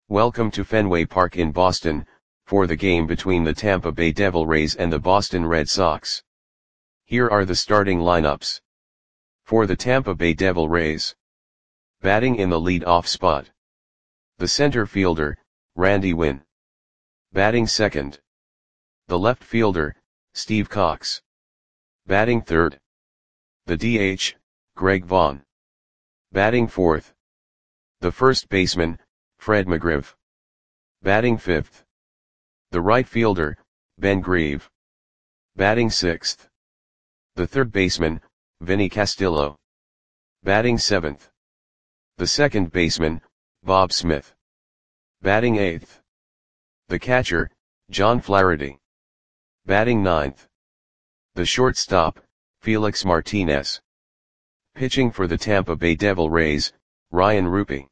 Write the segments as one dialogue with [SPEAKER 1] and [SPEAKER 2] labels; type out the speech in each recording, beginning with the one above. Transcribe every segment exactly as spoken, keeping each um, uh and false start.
[SPEAKER 1] Welcome to Fenway Park in Boston, for the game between the Tampa Bay Devil Rays and the Boston Red Sox. Here are the starting lineups. For the Tampa Bay Devil Rays. Batting in the lead-off spot. The center fielder, Randy Winn. Batting second. The left fielder, Steve Cox. Batting third. The D H, Greg Vaughn. Batting fourth. The first baseman, Fred McGriff. Batting fifth. The right fielder, Ben Grieve. Batting sixth. The third baseman, Vinny Castillo. Batting seventh. The second baseman, Bob Smith. Batting eighth. The catcher, John Flaherty. Batting ninth. The shortstop, Felix Martinez. Pitching for the Tampa Bay Devil Rays, Ryan Rupe.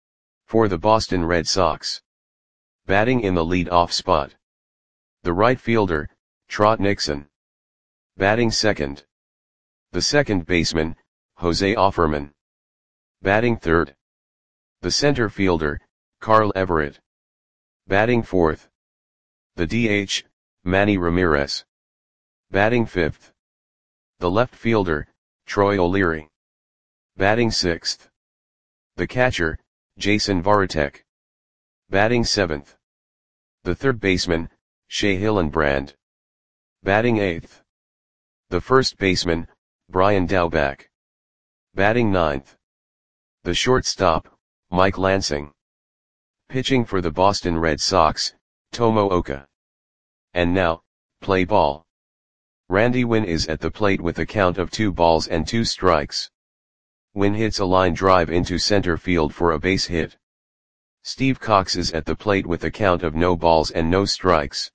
[SPEAKER 1] For the Boston Red Sox. Batting in the lead-off spot. The right fielder, Trot Nixon. Batting second. The second baseman, Jose Offerman. Batting third. The center fielder, Carl Everett. Batting fourth. The D H, Manny Ramirez. Batting fifth. The left fielder, Troy O'Leary. Batting sixth. The catcher, Jason Varitek. Batting seventh. The third baseman, Shea Hillenbrand. Batting eighth. The first baseman, Brian Daubach. Batting ninth. The shortstop, Mike Lansing. Pitching for the Boston Red Sox, Tomo Oka. And now, play ball. Randy Winn is at the plate with a count of two balls and two strikes. Winn hits a line drive into center field for a base hit. Steve Cox is at the plate with a count of no balls and no strikes.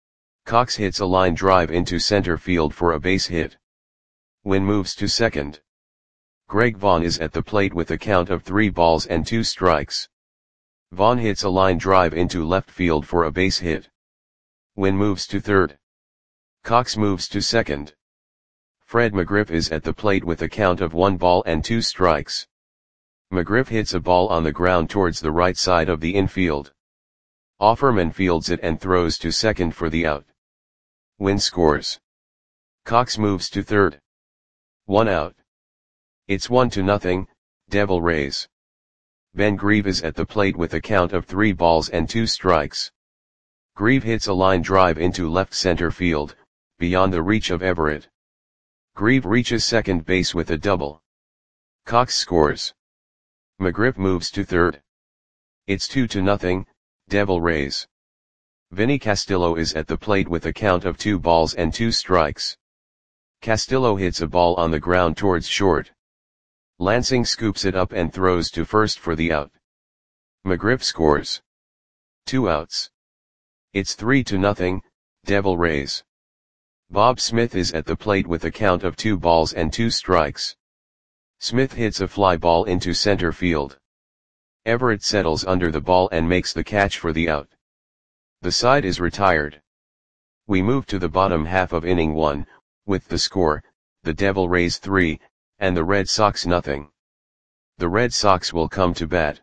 [SPEAKER 1] Cox hits a line drive into center field for a base hit. Winn moves to second. Greg Vaughn is at the plate with a count of three balls and two strikes. Vaughn hits a line drive into left field for a base hit. Winn moves to third. Cox moves to second. Fred McGriff is at the plate with a count of one ball and two strikes. McGriff hits a ball on the ground towards the right side of the infield. Offerman fields it and throws to second for the out. Winn scores. Cox moves to third. One out. It's one to nothing, Devil Rays. Ben Grieve is at the plate with a count of three balls and two strikes. Grieve hits a line drive into left center field, beyond the reach of Everett. Grieve reaches second base with a double. Cox scores. McGriff moves to third. It's two to nothing, Devil Rays. Vinny Castillo is at the plate with a count of two balls and two strikes. Castillo hits a ball on the ground towards short. Lansing scoops it up and throws to first for the out. McGriff scores. Two outs. It's three to nothing, Devil Rays. Bob Smith is at the plate with a count of two balls and two strikes. Smith hits a fly ball into center field. Everett settles under the ball and makes the catch for the out. The side is retired. We move to the bottom half of inning one, with the score, the Devil Rays three, and the Red Sox nothing. The Red Sox will come to bat.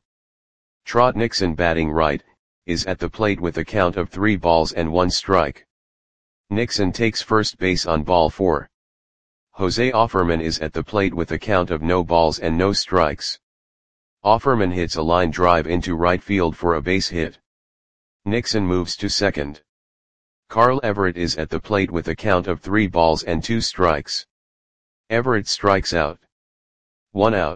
[SPEAKER 1] Trot Nixon, batting right, is at the plate with a count of three balls and one strike. Nixon takes first base on ball four. Jose Offerman is at the plate with a count of no balls and no strikes. Offerman hits a line drive into right field for a base hit. Nixon moves to second. Carl Everett is at the plate with a count of three balls and two strikes. Everett strikes out. One out.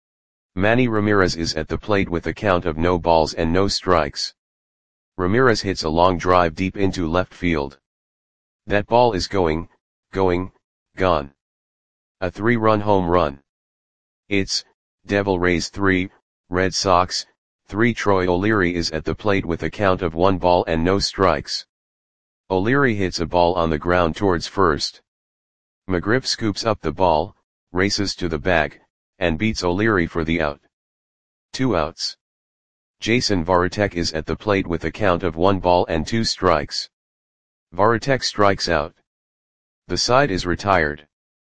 [SPEAKER 1] Manny Ramirez is at the plate with a count of no balls and no strikes. Ramirez hits a long drive deep into left field. That ball is going, going, gone. A three-run home run. It's, Devil Rays three, Red Sox, three. Troy O'Leary is at the plate with a count of one ball and no strikes. O'Leary hits a ball on the ground towards first. McGriff scoops up the ball, races to the bag, and beats O'Leary for the out. Two outs. Jason Varitek is at the plate with a count of one ball and two strikes. Varitek strikes out. The side is retired.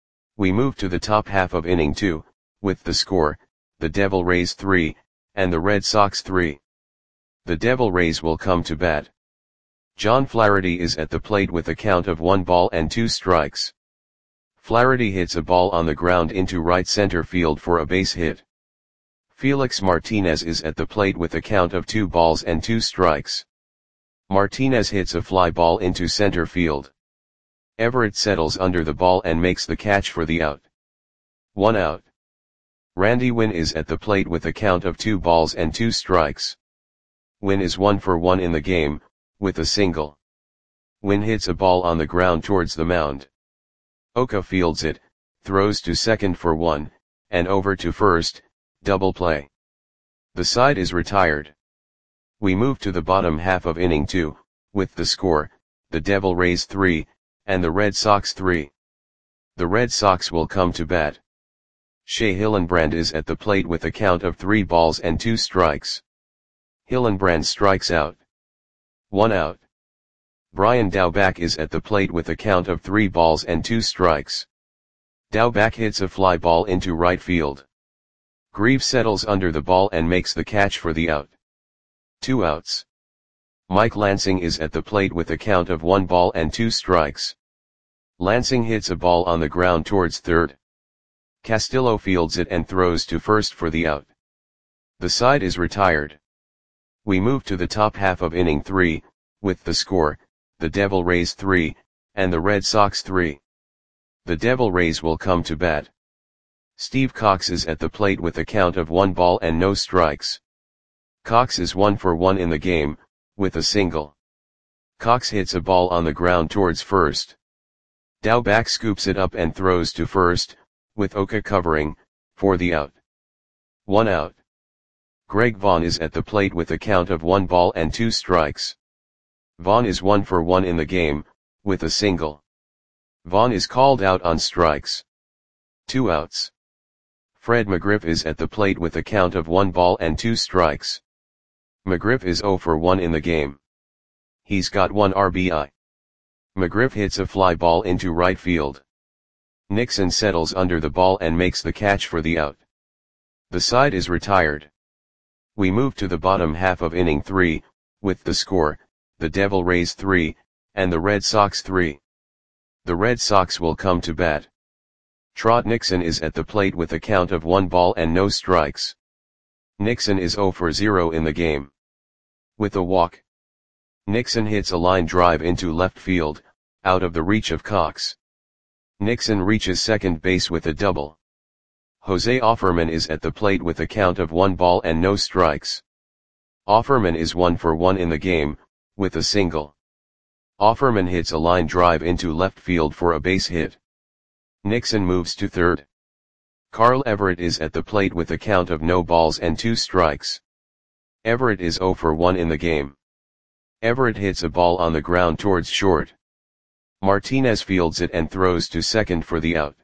[SPEAKER 1] We move to the top half of inning two, with the score, the Devil Rays three, and the Red Sox three. the Devil Rays will come to bat. John Flaherty is at the plate with a count of one ball and two strikes. Flaherty hits a ball on the ground into right center field for a base hit. Felix Martinez is at the plate with a count of two balls and two strikes. Martinez hits a fly ball into center field. Everett settles under the ball and makes the catch for the out. One out. Randy Winn is at the plate with a count of two balls and two strikes. Winn is one for one in the game, with a single. Winn hits a ball on the ground towards the mound. Oka fields it, throws to second for one, and over to first, double play. The side is retired. We move to the bottom half of inning two, with the score, the Devil Rays three, and the Red Sox three. The Red Sox will come to bat. Shea Hillenbrand is at the plate with a count of three balls and two strikes. Hillenbrand strikes out. One out. Brian Daubach is at the plate with a count of three balls and two strikes. Daubach hits a fly ball into right field. Grieve settles under the ball and makes the catch for the out. Two outs. Mike Lansing is at the plate with a count of one ball and two strikes. Lansing hits a ball on the ground towards third. Castillo fields it and throws to first for the out. The side is retired. We move to the top half of inning three, with the score, the Devil Rays three, and the Red Sox three. The Devil Rays will come to bat. Steve Cox is at the plate with a count of one ball and no strikes. Cox is one for one in the game, with a single. Cox hits a ball on the ground towards first. Daubach scoops it up and throws to first, with Oka covering, for the out. One out. Greg Vaughn is at the plate with a count of one ball and two strikes. Vaughn is one for one in the game, with a single. Vaughn is called out on strikes. Two outs. Fred McGriff is at the plate with a count of one ball and two strikes. McGriff is zero for one in the game. He's got one R B I. McGriff hits a fly ball into right field. Nixon settles under the ball and makes the catch for the out. The side is retired. We move to the bottom half of inning three, with the score, the Devil Rays three, and the Red Sox three. The Red Sox will come to bat. Trot Nixon is at the plate with a count of one ball and no strikes. Nixon is zero for zero in the game. With a walk. Nixon hits a line drive into left field, out of the reach of Cox. Nixon reaches second base with a double. Jose Offerman is at the plate with a count of one ball and no strikes. Offerman is one for one in the game, with a single. Offerman hits a line drive into left field for a base hit. Nixon moves to third. Carl Everett is at the plate with a count of no balls and two strikes. Everett is zero for one in the game. Everett hits a ball on the ground towards short. Martinez fields it and throws to second for the out.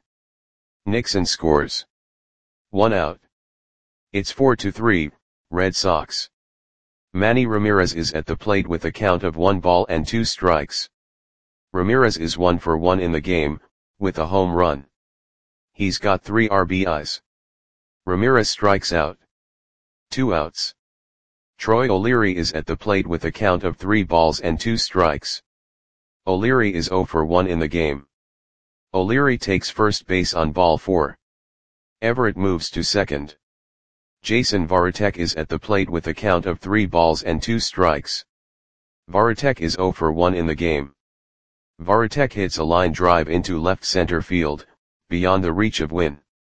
[SPEAKER 1] Nixon scores. One out. It's four to three, Red Sox. Manny Ramirez is at the plate with a count of one ball and two strikes. Ramirez is one for one in the game, with a home run. He's got three R B Is. Ramirez strikes out. Two outs. Troy O'Leary is at the plate with a count of three balls and two strikes. O'Leary is zero for one in the game. O'Leary takes first base on ball four. Everett moves to second. Jason Varitek is at the plate with a count of three balls and two strikes. Varitek is zero for one in the game. Varitek hits a line drive into left center field, beyond the reach of Winn.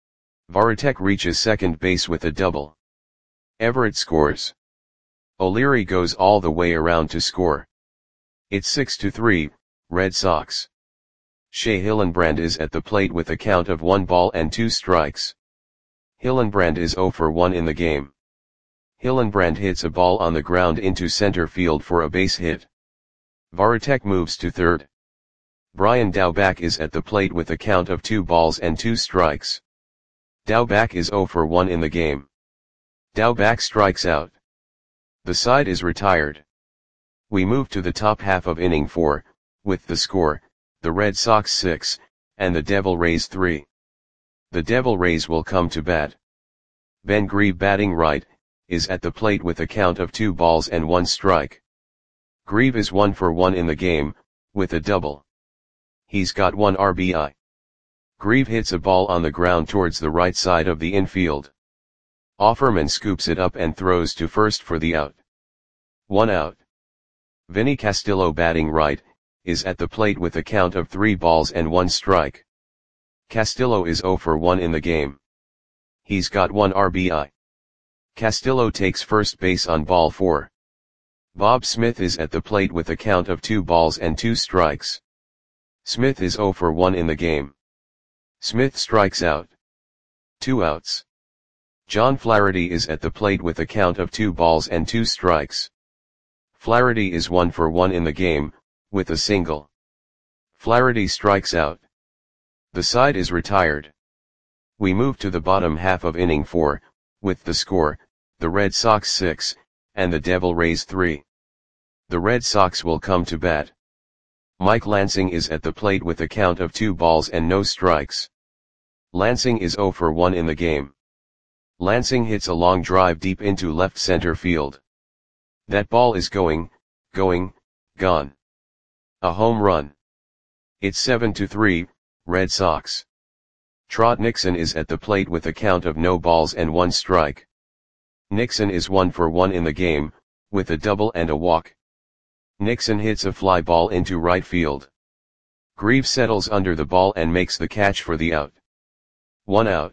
[SPEAKER 1] Varitek reaches second base with a double. Everett scores. O'Leary goes all the way around to score. It's six to three, Red Sox. Shea Hillenbrand is at the plate with a count of one ball and two strikes. Hillenbrand is zero for one in the game. Hillenbrand hits a ball on the ground into center field for a base hit. Varitek moves to third. Brian Daubach is at the plate with a count of two balls and two strikes. Daubach is zero for one in the game. Daubach strikes out. The side is retired. We move to the top half of inning four, with the score, the Red Sox six, and the Devil Rays three. The Devil Rays will come to bat. Ben Grieve batting right, is at the plate with a count of two balls and one strike. Grieve is one for one in the game, with a double. He's got one R B I. Grieve hits a ball on the ground towards the right side of the infield. Offerman scoops it up and throws to first for the out. One out. Vinny Castillo, batting right, is at the plate with a count of three balls and one strike. Castillo is zero for one in the game. He's got one R B I. Castillo takes first base on ball four. Bob Smith is at the plate with a count of two balls and two strikes. Smith is zero for one in the game. Smith strikes out. Two outs. John Flaherty is at the plate with a count of two balls and two strikes. Flaherty is one for one in the game, with a single. Flaherty strikes out. The side is retired. We move to the bottom half of inning four, with the score, the Red Sox six, and the Devil Rays three. The Red Sox will come to bat. Mike Lansing is at the plate with a count of two balls and no strikes. Lansing is zero for one in the game. Lansing hits a long drive deep into left center field. That ball is going, going, gone. A home run. It's seven to three, Red Sox. Trot Nixon is at the plate with a count of no balls and one strike. Nixon is one for one in the game, with a double and a walk. Nixon hits a fly ball into right field. Grieve settles under the ball and makes the catch for the out. One out.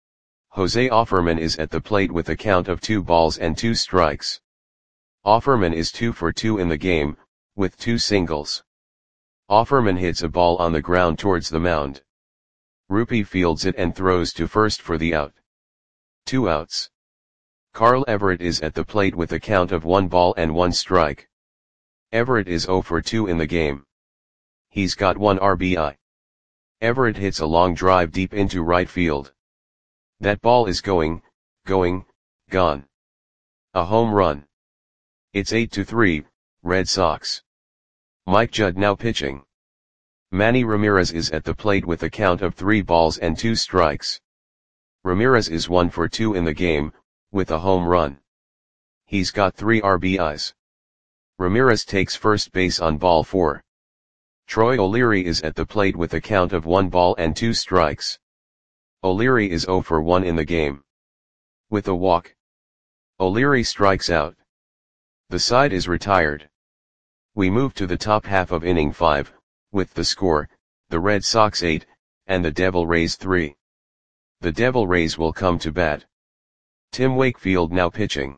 [SPEAKER 1] Jose Offerman is at the plate with a count of two balls and two strikes. Offerman is two for two in the game, with two singles. Offerman hits a ball on the ground towards the mound. Rupi fields it and throws to first for the out. Two outs. Carl Everett is at the plate with a count of one ball and one strike. Everett is zero for two in the game. He's got one R B I. Everett hits a long drive deep into right field. That ball is going, going, gone. A home run. It's eight to three, Red Sox. Mike Judd now pitching. Manny Ramirez is at the plate with a count of three balls and two strikes. Ramirez is one for two in the game, with a home run. He's got three R B Is. Ramirez takes first base on ball four. Troy O'Leary is at the plate with a count of one ball and two strikes. O'Leary is zero for one in the game. With a walk. O'Leary strikes out. The side is retired. We move to the top half of inning five, with the score, the Red Sox eight, and the Devil Rays three. The Devil Rays will come to bat. Tim Wakefield now pitching.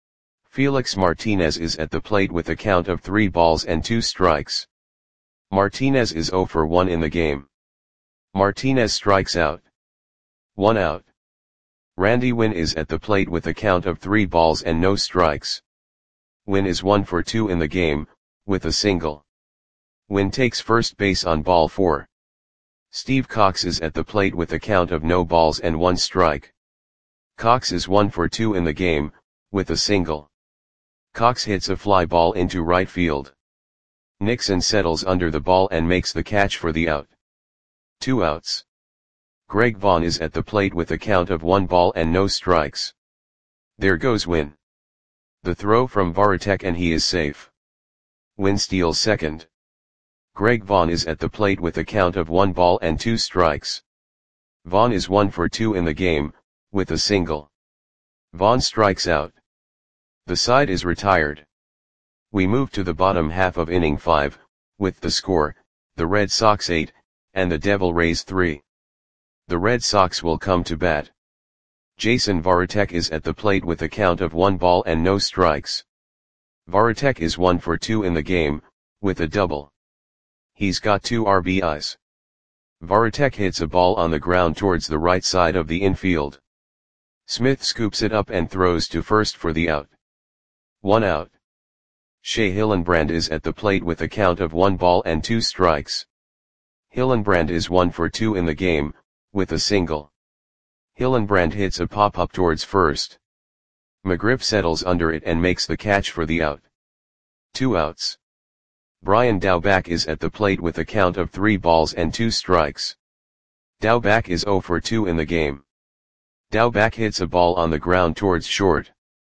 [SPEAKER 1] Felix Martinez is at the plate with a count of three balls and two strikes. Martinez is zero for one in the game. Martinez strikes out. One out. Randy Winn is at the plate with a count of three balls and no strikes. Winn is one for two in the game, with a single. Winn takes first base on ball four. Steve Cox is at the plate with a count of no balls and one strike. Cox is one for two in the game, with a single. Cox hits a fly ball into right field. Nixon settles under the ball and makes the catch for the out. Two outs. Greg Vaughn is at the plate with a count of one ball and no strikes. There goes Winn. The throw from Varitek and he is safe. Winn steals second. Greg Vaughn is at the plate with a count of one ball and two strikes. Vaughn is one for two in the game, with a single. Vaughn strikes out. The side is retired. We move to the bottom half of inning five, with the score, the Red Sox eight, and the Devil Rays three. The Red Sox will come to bat. Jason Varitek is at the plate with a count of one ball and no strikes. Varitek is one for two in the game, with a double. He's got two R B Is. Varitek hits a ball on the ground towards the right side of the infield. Smith scoops it up and throws to first for the out. One out. Shea Hillenbrand is at the plate with a count of one ball and two strikes. Hillenbrand is one for two in the game, with a single. Hillenbrand hits a pop-up towards first. McGriff settles under it and makes the catch for the out. Two outs. Brian Daubach is at the plate with a count of three balls and two strikes. Daubach is zero for two in the game. Daubach hits a ball on the ground towards short.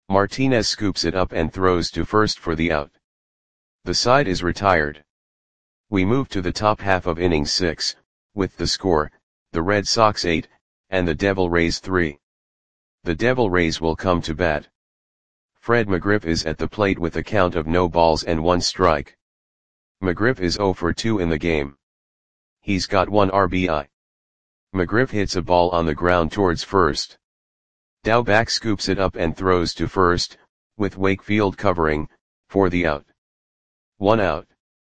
[SPEAKER 1] Martinez scoops it up and throws to first for the out. The side is retired. We move to the top half of inning six, with the score, the Red Sox eight, and the Devil Rays three. The Devil Rays will come to bat. Fred McGriff is at the plate with a count of no balls and one strike. McGriff is oh for two in the game. He's got one R B I. McGriff hits a ball on the ground towards first. Daubach scoops it up and throws to first, with Wakefield covering, for the out. One out.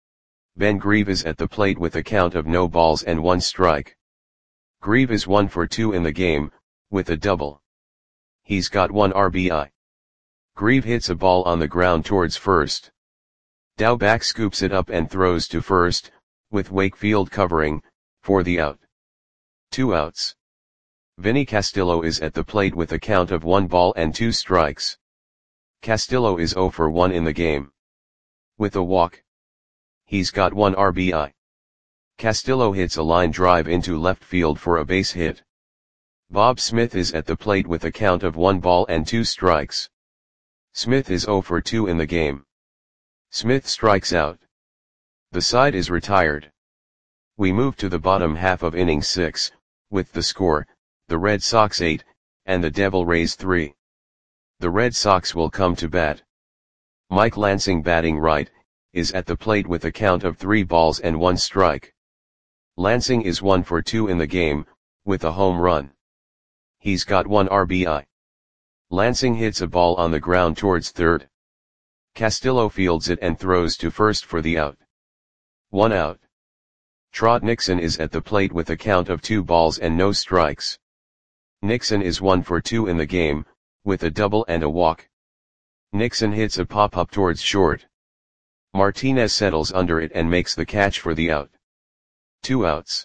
[SPEAKER 1] Ben Grieve is at the plate with a count of no balls and one strike. Grieve is one for two in the game, with a double. He's got one R B I. Grieve hits a ball on the ground towards first. Daubach scoops it up and throws to first, with Wakefield covering, for the out. Two outs. Vinny Castillo is at the plate with a count of one ball and two strikes. Castillo is oh for one in the game. With a walk. He's got one R B I. Castillo hits a line drive into left field for a base hit. Bob Smith is at the plate with a count of one ball and two strikes. Smith is oh for two in the game. Smith strikes out. The side is retired. We move to the bottom half of inning six, with the score, the Red Sox eight, and the Devil Rays three. The Red Sox will come to bat. Mike Lansing, batting right, is at the plate with a count of three balls and one strike. Lansing is one for two in the game, with a home run. He's got one R B I. Lansing hits a ball on the ground towards third. Castillo fields it and throws to first for the out. One out. Trot Nixon is at the plate with a count of two balls and no strikes. Nixon is one for two in the game, with a double and a walk. Nixon hits a pop-up towards short. Martinez settles under it and makes the catch for the out. Two outs.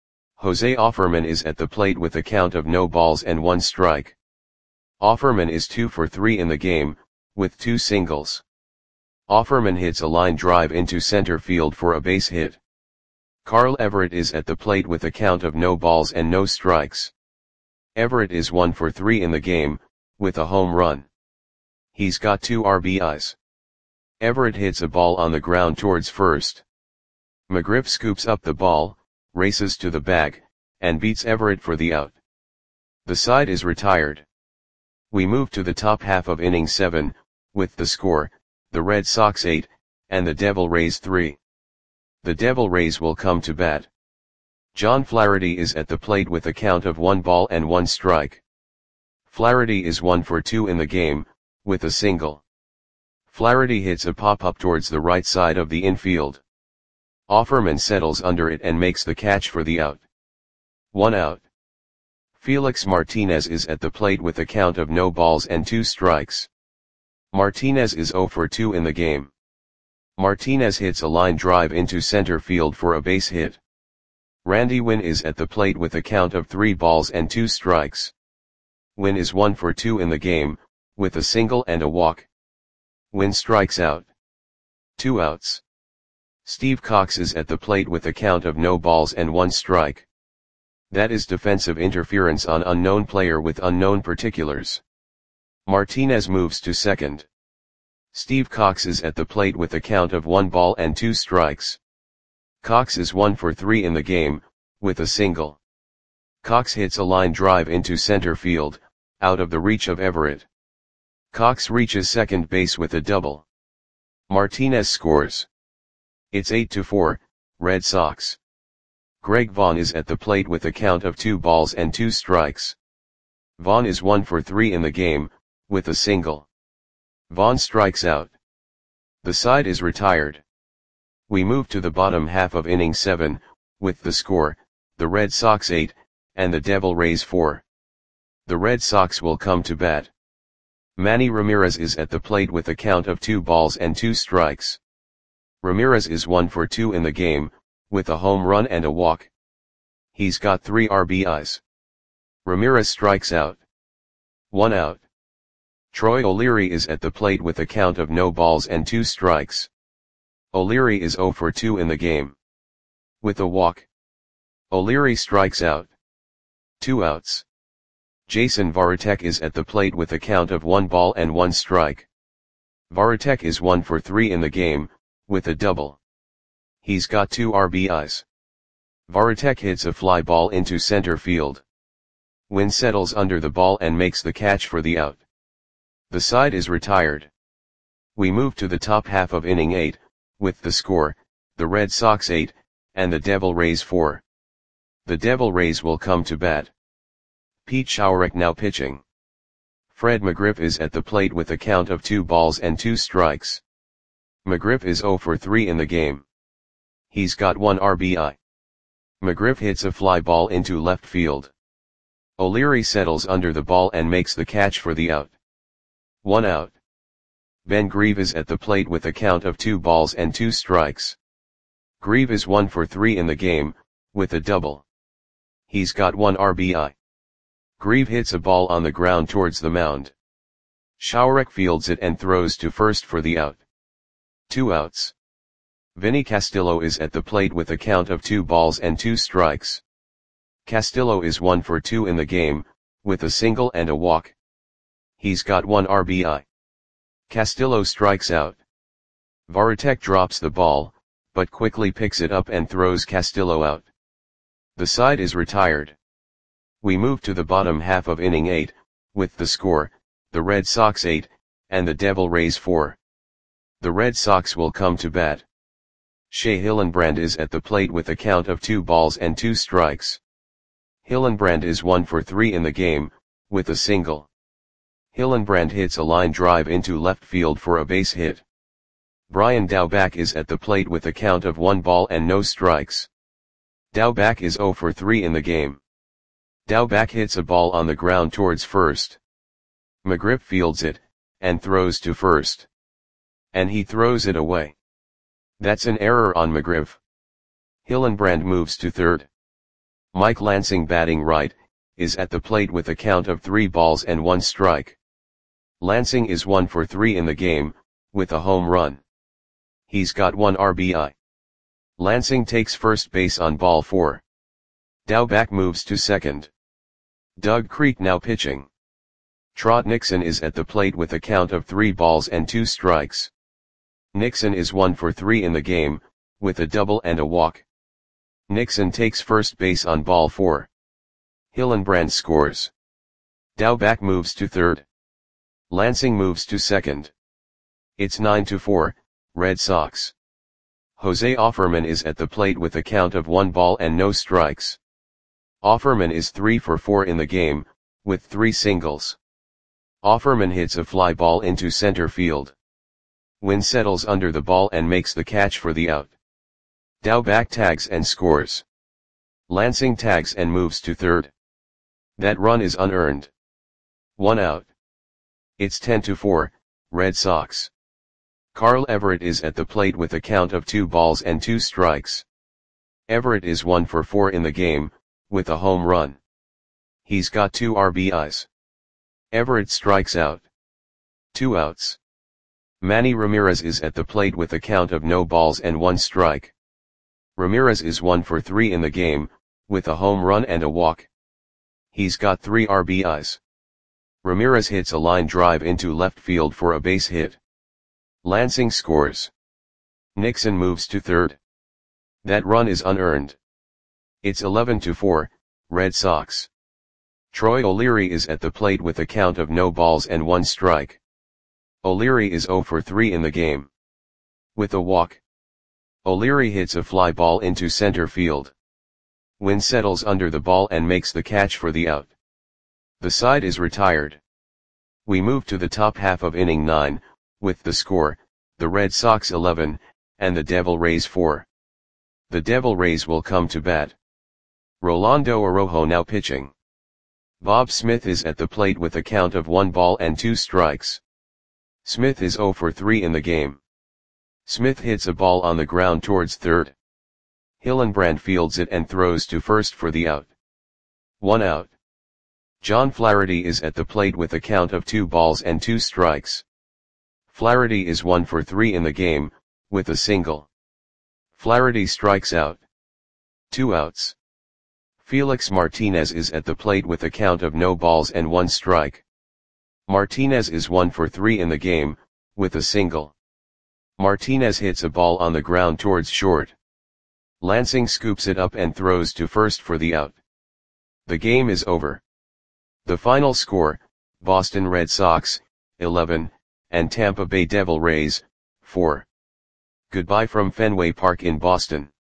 [SPEAKER 1] Jose Offerman is at the plate with a count of no balls and one strike. Offerman is two for three in the game, with two singles. Offerman hits a line drive into center field for a base hit. Carl Everett is at the plate with a count of no balls and no strikes. Everett is one for three in the game, with a home run. He's got two R B Is. Everett hits a ball on the ground towards first. McGriff scoops up the ball, races to the bag, and beats Everett for the out. The side is retired. We move to the top half of inning seven, with the score, the Red Sox eight, and the Devil Rays three. The Devil Rays will come to bat. John Flaherty is at the plate with a count of one ball and one strike. Flaherty is one for two in the game, with a single. Flaherty hits a pop-up towards the right side of the infield. Offerman settles under it and makes the catch for the out. One out. Felix Martinez is at the plate with a count of no balls and two strikes. Martinez is oh for two in the game. Martinez hits a line drive into center field for a base hit. Randy Winn is at the plate with a count of three balls and two strikes. Winn is one for two in the game, with a single and a walk. Winn strikes out. Two outs. Steve Cox is at the plate with a count of no balls and one strike. That is defensive interference on unknown player with unknown particulars. Martinez moves to second. Steve Cox is at the plate with a count of one ball and two strikes. Cox is one for three in the game, with a single. Cox hits a line drive into center field, out of the reach of Everett. Cox reaches second base with a double. Martinez scores. It's eight to four, Red Sox. Greg Vaughn is at the plate with a count of two balls and two strikes. Vaughn is one for three in the game, with a single. Vaughn strikes out. The side is retired. We move to the bottom half of inning seven, with the score, the Red Sox eight, and the Devil Rays four. The Red Sox will come to bat. Manny Ramirez is at the plate with a count of two balls and two strikes. Ramirez is one for two in the game, with a home run and a walk. He's got three R B Is. Ramirez strikes out. One out. Troy O'Leary is at the plate with a count of no balls and two strikes. O'Leary is oh for two in the game. With a walk. O'Leary strikes out. Two outs. Jason Varitek is at the plate with a count of one ball and one strike. Varitek is one for three in the game, with a double. He's got two R B Is. Varitek hits a fly ball into center field. Wynn settles under the ball and makes the catch for the out. The side is retired. We move to the top half of inning eight, with the score, the Red Sox eight, and the Devil Rays four. The Devil Rays will come to bat. Pete Schourek now pitching. Fred McGriff is at the plate with a count of two balls and two strikes. McGriff is zero for three in the game. He's got one R B I. McGriff hits a fly ball into left field. O'Leary settles under the ball and makes the catch for the out. One out. Ben Grieve is at the plate with a count of two balls and two strikes. Grieve is one for three in the game, with a double. He's got one R B I. Grieve hits a ball on the ground towards the mound. Schourek fields it and throws to first for the out. Two outs. Vinny Castillo is at the plate with a count of two balls and two strikes. Castillo is one for two in the game, with a single and a walk. He's got one R B I. Castillo strikes out. Varitek drops the ball, but quickly picks it up and throws Castillo out. The side is retired. We move to the bottom half of inning eight, with the score, the Red Sox eight, and the Devil Rays four. The Red Sox will come to bat. Shea Hillenbrand is at the plate with a count of two balls and two strikes. Hillenbrand is one for three in the game, with a single. Hillenbrand hits a line drive into left field for a base hit. Brian Daubach is at the plate with a count of one ball and no strikes. Daubach is zero for three in the game. Daubach hits a ball on the ground towards first. McGriff fields it, and throws to first. And he throws it away. That's an error on McGriff. Hillenbrand moves to third. Mike Lansing, batting right, is at the plate with a count of three balls and one strike. Lansing is one for three in the game, with a home run. He's got one R B I. Lansing takes first base on ball four. Daubach moves to second. Doug Creek now pitching. Trot Nixon is at the plate with a count of three balls and two strikes. Nixon is one for three in the game, with a double and a walk. Nixon takes first base on ball four. Hillenbrand scores. Daubach moves to third. Lansing moves to second. It's nine to four, Red Sox. Jose Offerman is at the plate with a count of one ball and no strikes. Offerman is three for four in the game, with three singles. Offerman hits a fly ball into center field. Wynn settles under the ball and makes the catch for the out. Daubach tags and scores. Lansing tags and moves to third. That run is unearned. One out. It's ten to four, Red Sox. Carl Everett is at the plate with a count of two balls and two strikes. Everett is one for four in the game, with a home run. He's got two R B Is. Everett strikes out. Two outs. Manny Ramirez is at the plate with a count of no balls and one strike. Ramirez is one for three in the game, with a home run and a walk. He's got three R B Is. Ramirez hits a line drive into left field for a base hit. Lansing scores. Nixon moves to third. That run is unearned. It's eleven to four, Red Sox. Troy O'Leary is at the plate with a count of no balls and one strike. O'Leary is zero for three in the game. With a walk. O'Leary hits a fly ball into center field. Wynn settles under the ball and makes the catch for the out. The side is retired. We move to the top half of inning nine, with the score, the Red Sox eleven, and the Devil Rays four. The Devil Rays will come to bat. Rolando Araujo now pitching. Bob Smith is at the plate with a count of one ball and two strikes. Smith is zero for three in the game. Smith hits a ball on the ground towards third. Hillenbrand fields it and throws to first for the out. One out. John Flaherty is at the plate with a count of two balls and two strikes. Flaherty is one for three in the game, with a single. Flaherty strikes out. Two outs. Felix Martinez is at the plate with a count of no balls and one strike. Martinez is one for three in the game, with a single. Martinez hits a ball on the ground towards short. Lansing scoops it up and throws to first for the out. The game is over. The final score, Boston Red Sox, eleven, and Tampa Bay Devil Rays, four. Goodbye from Fenway Park in Boston.